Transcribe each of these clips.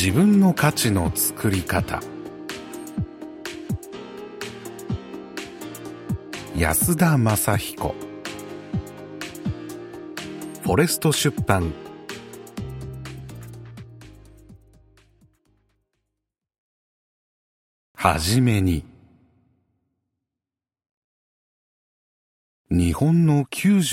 自分の価値の作り方。安田正彦。フォレスト出版。はじめに。日本の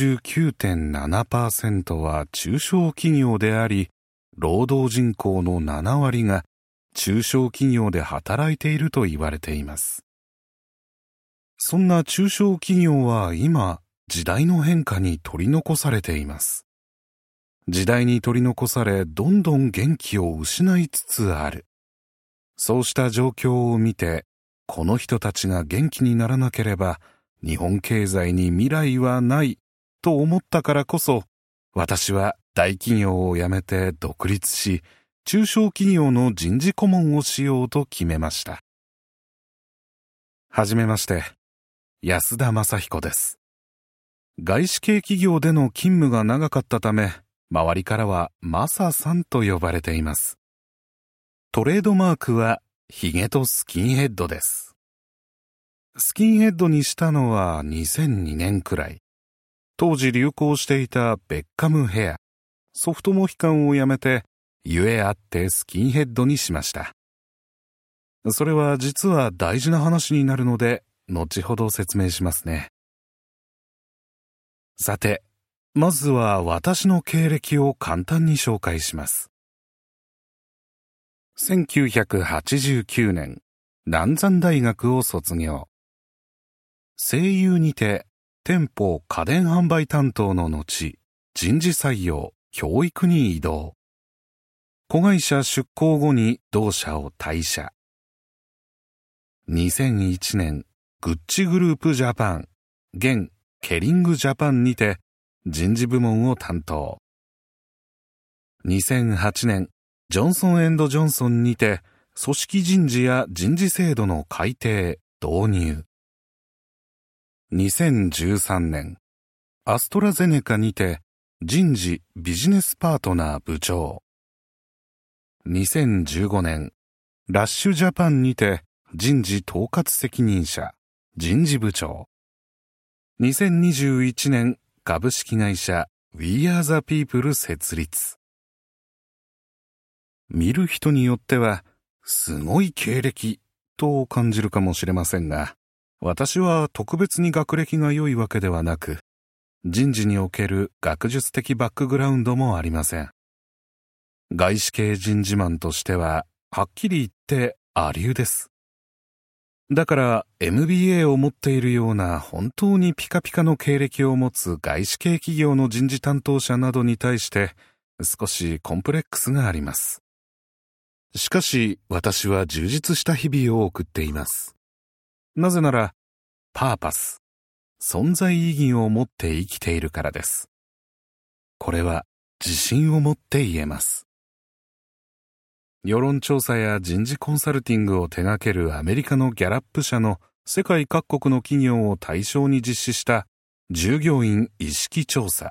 99.7% は中小企業であり、労働人口の7割が中小企業で働いていると言われています。そんな中小企業は今、時代の変化に取り残されています。時代に取り残され、どんどん元気を失いつつある。そうした状況を見て、この人たちが元気にならなければ、日本経済に未来はないと思ったからこそ、私は大企業を辞めて独立し、中小企業の人事顧問をしようと決めました。はじめまして、安田正彦です。外資系企業での勤務が長かったため、周りからはマサさんと呼ばれています。トレードマークはヒゲとスキンヘッドです。スキンヘッドにしたのは2002年くらい。当時流行していたベッカムヘア、ソフトモヒカンをやめて、ゆえあってスキンヘッドにしました。それは実は大事な話になるので、後ほど説明しますね。さて、まずは私の経歴を簡単に紹介します。1989年、南山大学を卒業。声優にて、店舗家電販売担当の後、人事採用、教育に移動。子会社出向後に同社を退社。2001年、グッチグループジャパン、現ケリングジャパンにて人事部門を担当。2008年、ジョンソン&ジョンソンにて組織人事や人事制度の改定、導入。2013年、アストラゼネカにて人事ビジネスパートナー部長。2015年、ラッシュジャパンにて人事統括責任者、人事部長。2021年、株式会社 We Are the People 設立。見る人によっては、すごい経歴と感じるかもしれませんが、私は特別に学歴が良いわけではなく、人事における学術的バックグラウンドもありません。外資系人事マンとしては、はっきり言ってアリューです。だから MBA を持っているような本当にピカピカの経歴を持つ外資系企業の人事担当者などに対して少しコンプレックスがあります。しかし私は充実した日々を送っています。なぜならパーパス、存在意義を持って生きているからです。これは自信を持って言えます。世論調査や人事コンサルティングを手掛けるアメリカのギャラップ社の世界各国の企業を対象に実施した従業員意識調査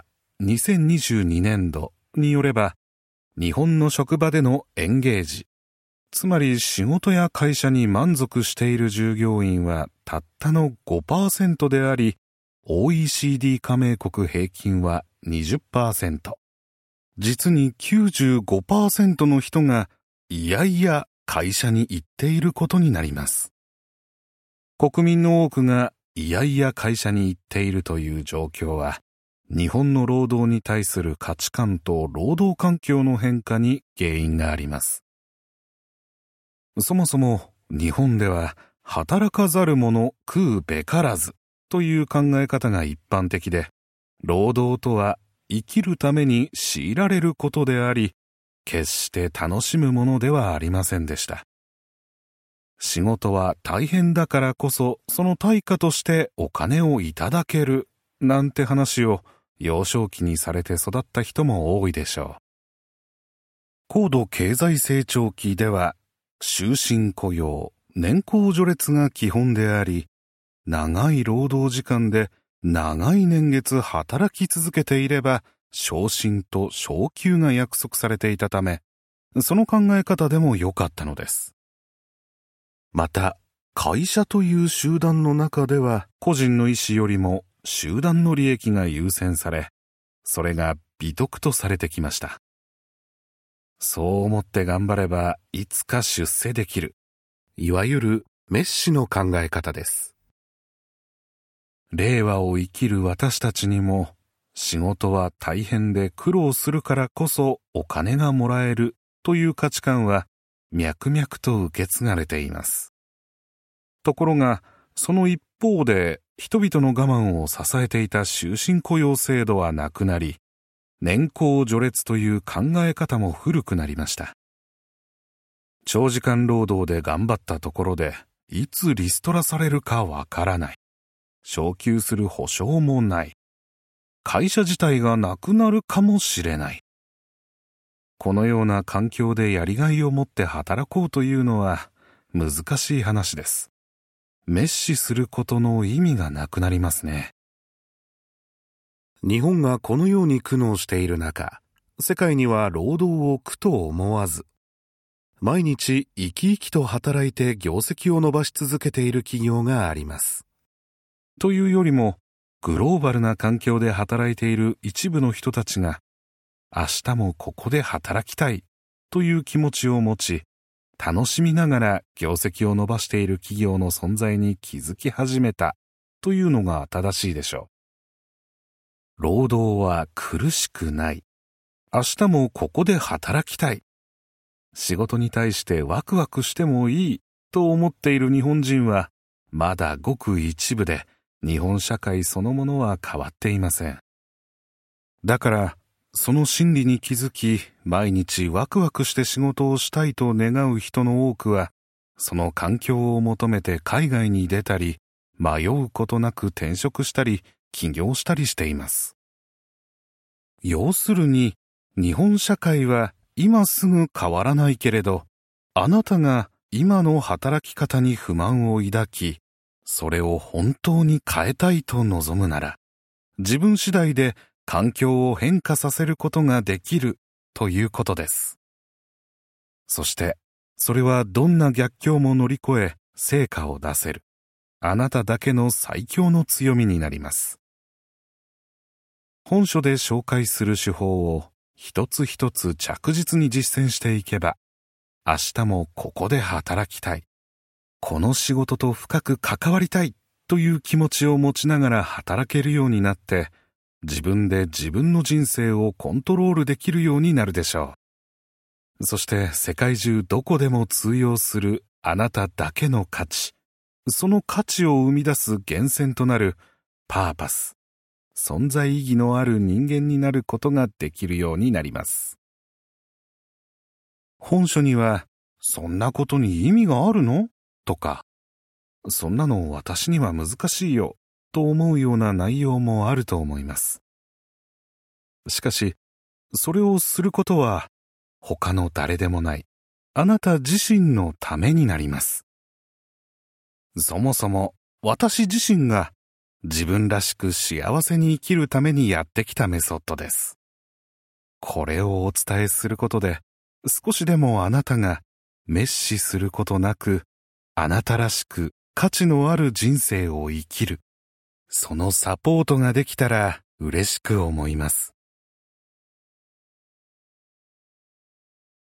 2022年度によれば、日本の職場でのエンゲージ、つまり仕事や会社に満足している従業員はたったの 5% であり、OECD 加盟国平均は 20%。実に 95% の人がいやいや会社に行っていることになります。国民の多くがいやいや会社に行っているという状況は、日本の労働に対する価値観と労働環境の変化に原因があります。そもそも日本では働かざる者食うべからずという考え方が一般的で、労働とは生きるために強いられることであり、決して楽しむものではありませんでした。仕事は大変だからこそ、その対価としてお金をいただける、なんて話を幼少期にされて育った人も多いでしょう。高度経済成長期では、終身雇用、年功序列が基本であり、長い労働時間で長い年月働き続けていれば、昇進と昇給が約束されていたため、 その考え方でも良かったのです。また、会社という集団の中では個人の意思よりも集団の利益が優先され、それが美徳とされてきました。そう思って頑張ればいつか出世できる。いわゆるメッシの考え方です。令和を生きる私たちにも、仕事は大変で苦労するからこそお金がもらえるという価値観は脈々と受け継がれています。ところが、その一方で人々の我慢を支えていた終身雇用制度はなくなり、年功序列という考え方も古くなりました。長時間労働で頑張ったところで、いつリストラされるかわからない。昇給する保証もない。会社自体がなくなるかもしれない。このような環境でやりがいを持って働こうというのは難しい話です。滅視することの意味がなくなりますね。日本がこのように苦悩している中、世界には労働を苦と思わず、毎日生き生きと働いて業績を伸ばし続けている企業があります。というよりも、グローバルな環境で働いている一部の人たちが、明日もここで働きたいという気持ちを持ち、楽しみながら業績を伸ばしている企業の存在に気づき始めたというのが正しいでしょう。労働は苦しくない。明日もここで働きたい。仕事に対してワクワクしてもいいと思っている日本人は、まだごく一部で、日本社会そのものは変わっていません。だから、その心理に気づき、毎日ワクワクして仕事をしたいと願う人の多くは、その環境を求めて海外に出たり、迷うことなく転職したり、起業したりしています。要するに、日本社会は今すぐ変わらないけれど、あなたが今の働き方に不満を抱き、それを本当に変えたいと望むなら、自分次第で環境を変化させることができるということです。そして、それはどんな逆境も乗り越え、成果を出せる。あなただけの最強の強みになります。本書で紹介する手法を一つ一つ着実に実践していけば、明日もここで働きたい。この仕事と深く関わりたいという気持ちを持ちながら働けるようになって、自分で自分の人生をコントロールできるようになるでしょう。そして世界中どこでも通用するあなただけの価値、その価値を生み出す源泉となるパーパス、存在意義のある人間になることができるようになります。本書には、そんなことに意味があるの？とか、そんなの私には難しいよ、と思うような内容もあると思います。しかし、それをすることは、他の誰でもない、あなた自身のためになります。そもそも、私自身が、自分らしく幸せに生きるためにやってきたメソッドです。これをお伝えすることで、少しでもあなたが、滅視することなく、あなたらしく価値のある人生を生きる。そのサポートができたら嬉しく思います。